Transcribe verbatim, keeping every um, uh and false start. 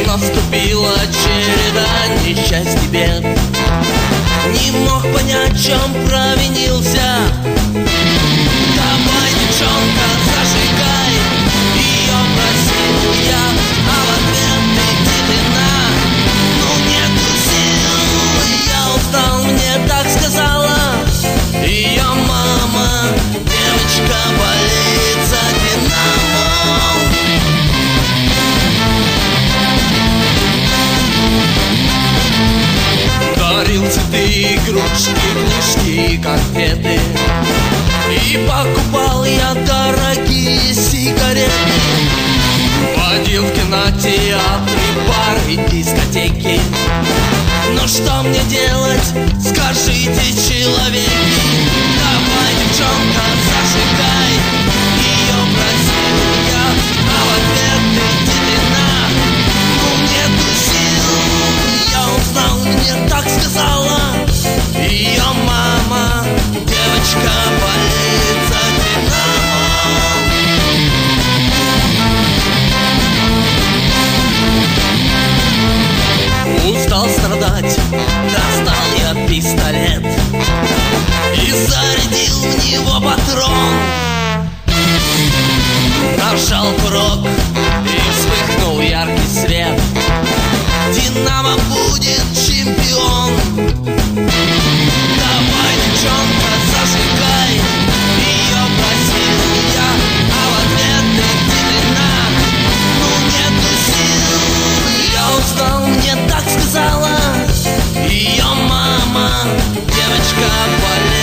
наступила череда несчастья, бед. Не мог понять, в чем провинился. Давай, девчонка, зажигай, ее просил я, а в ответ ты тишина. Ну нету сил, я устал, мне так сказала ее мама. Девочка болит за Динамо. Дарил цветы, игрушки, книжки, конфеты. И покупал я дорогие сигареты. Водил в кинотеатры, бары, дискотеки. Но что мне делать, скажите, человеки? Давай, девчонка, зажигай, ее просил я, а в ответ ты тишина. Ну нету сил, я узнал, мне так сказала ее мама. Девочка болит за Динамо. Устал страдать, достал я пистолет и зарядил в него патрон. Нажал курок и вспыхнул яркий свет. Динамо будет чемпион. Давай, девчонка, зажигай, ее просил я, а в ответ ты тишина. Ну нету сил, я устал, мне так сказала ее мама. Девочка болеет.